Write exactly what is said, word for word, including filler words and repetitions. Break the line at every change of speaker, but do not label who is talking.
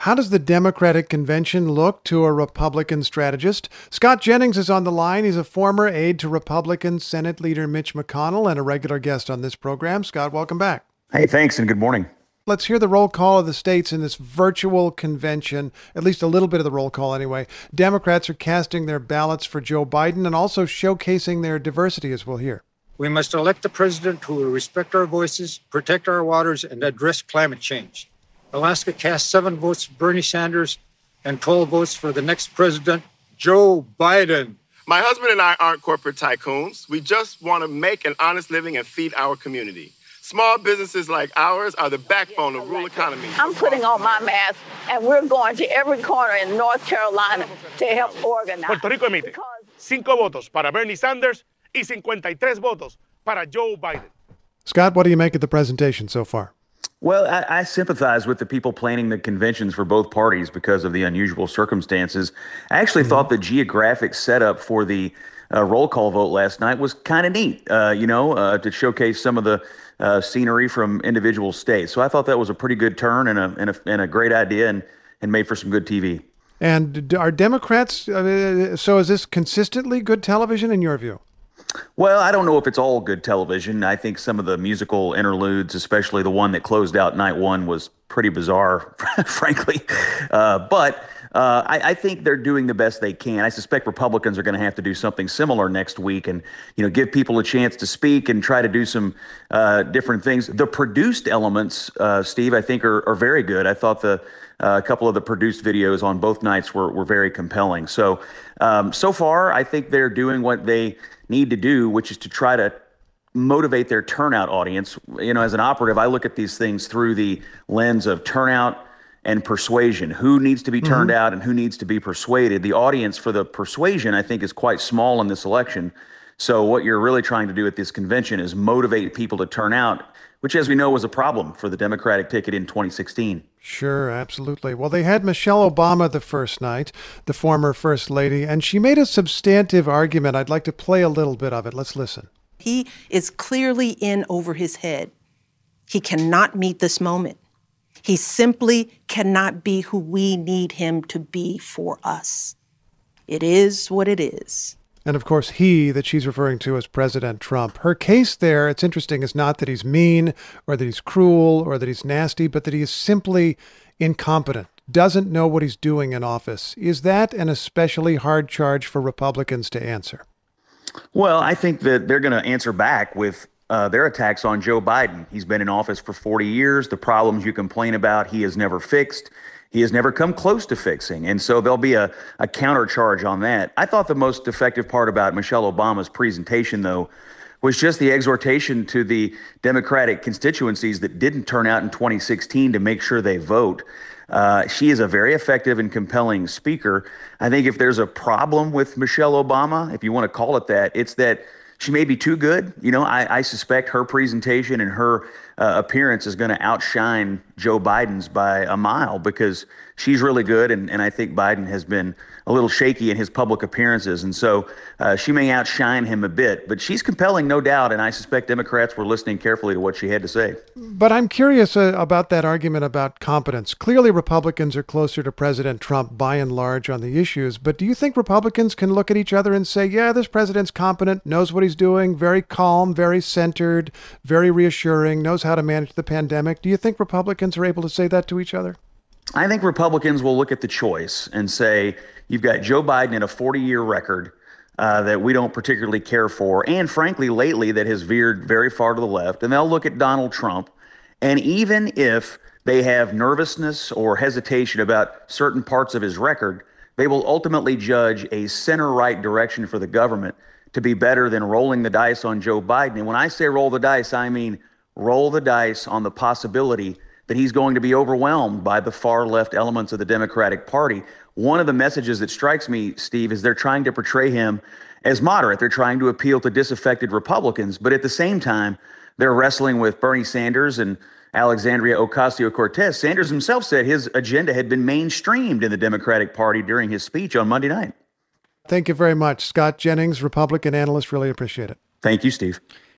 How does the Democratic convention look to a Republican strategist? Scott Jennings is on the line. He's a former aide to Republican Senate Leader Mitch McConnell and a regular guest on this program. Scott, welcome back.
Hey, thanks, and good morning.
Let's hear the roll call of the states in this virtual convention, at least a little bit of the roll call anyway. Democrats are casting their ballots for Joe Biden and also showcasing their diversity, as we'll hear.
We must elect a president who will respect our voices, protect our waters, and address climate change. Alaska cast seven votes for Bernie Sanders and twelve votes for the next president, Joe Biden.
My husband and I aren't corporate tycoons. We just want to make an honest living and feed our community. Small businesses like ours are the backbone of rural economies.
I'm putting on my mask, and we're going to every corner in North Carolina to help organize.
Puerto Rico emite cinco votos para Bernie Sanders y cincuenta y tres votos para Joe Biden.
Scott, what do you make of the presentation so far?
Well, I, I sympathize with the people planning the conventions for both parties because of the unusual circumstances. I actually mm-hmm. thought the geographic setup for the uh, roll call vote last night was kind of neat, uh, you know, uh, to showcase some of the uh, scenery from individual states. So I thought that was a pretty good turn and a, and a, and a great idea and, and made for some good T V.
And are Democrats, uh, so is this consistently good television in your view?
Well, I don't know if it's all good television. I think some of the musical interludes, especially the one that closed out night one, was pretty bizarre, frankly. Uh, but uh, I, I think they're doing the best they can. I suspect Republicans are going to have to do something similar next week and, you know, give people a chance to speak and try to do some uh, different things. The produced elements, uh, Steve, I think are, are very good. I thought the Uh, a couple of the produced videos on both nights were, were very compelling. So, um, so far, I think they're doing what they need to do, which is to try to motivate their turnout audience. You know, as an operative, I look at these things through the lens of turnout and persuasion. Who needs to be turned mm-hmm. out and who needs to be persuaded? The audience for the persuasion, I think, is quite small in this election. So what you're really trying to do at this convention is motivate people to turn out, which, as we know, was a problem for the Democratic ticket in twenty sixteen.
Sure, absolutely. Well, they had Michelle Obama the first night, the former First Lady, and she made a substantive argument. I'd like to play a little bit of it. Let's listen.
He is clearly in over his head. He cannot meet this moment. He simply cannot be who we need him to be for us. It is what it is.
And of course, he that she's referring to as President Trump. Her case there, it's interesting, is not that he's mean or that he's cruel or that he's nasty, but that he is simply incompetent, doesn't know what he's doing in office. Is that an especially hard charge for Republicans to answer?
Well, I think that they're going to answer back with uh, their attacks on Joe Biden. He's been in office for forty years. The problems you complain about, he has never fixed. He has never come close to fixing. And so there'll be a, a countercharge on that. I thought the most effective part about Michelle Obama's presentation, though, was just the exhortation to the Democratic constituencies that didn't turn out in twenty sixteen to make sure they vote. Uh, she is a very effective and compelling speaker. I think if there's a problem with Michelle Obama, if you want to call it that, it's that she may be too good. You know, I, I suspect her presentation and her uh, appearance is going to outshine Joe Biden's by a mile because she's really good. And, and I think Biden has been a little shaky in his public appearances. And so uh, she may outshine him a bit, but she's compelling, no doubt. And I suspect Democrats were listening carefully to what she had to say.
But I'm curious uh, about that argument about competence. Clearly, Republicans are closer to President Trump by and large on the issues. But do you think Republicans can look at each other and say, yeah, this president's competent, knows what he's doing, very calm, very centered, very reassuring, knows how to manage the pandemic? Do you think Republicans are able to say that to each other?
I think Republicans will look at the choice and say, you've got Joe Biden in a forty-year record uh, that we don't particularly care for, and frankly, lately that has veered very far to the left. And they'll look at Donald Trump, and even if they have nervousness or hesitation about certain parts of his record, they will ultimately judge a center-right direction for the government to be better than rolling the dice on Joe Biden. And when I say roll the dice, I mean roll the dice on the possibility that he's going to be overwhelmed by the far left elements of the Democratic Party. One of the messages that strikes me, Steve, is they're trying to portray him as moderate. They're trying to appeal to disaffected Republicans. But at the same time, they're wrestling with Bernie Sanders and Alexandria Ocasio-Cortez. Sanders himself said his agenda had been mainstreamed in the Democratic Party during his speech on Monday night.
Thank you very much. Scott Jennings, Republican analyst. Really appreciate it.
Thank you, Steve.